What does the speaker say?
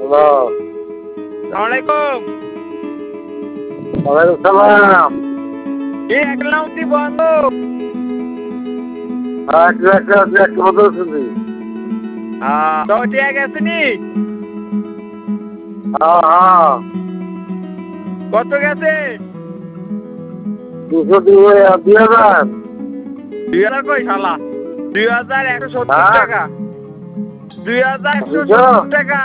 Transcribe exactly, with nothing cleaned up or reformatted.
Hello. আলাইকুম। ওয়ালাইকুম সালাম। কি অ্যাকাউন্টটি বন্ধ? একটু একটু একটু একটু মতো শুনছি। হ্যাঁ তো ঠিক আছে নি? হ্যাঁ হ্যাঁ। কত গেছে? দুশো দুই দুই হাজার। দুই হাজার কই শালা? দুই হাজার একশো সত্তর হ্যাঁ টাকা। দুই হাজার একশো দুশো? সত্তর টাকা।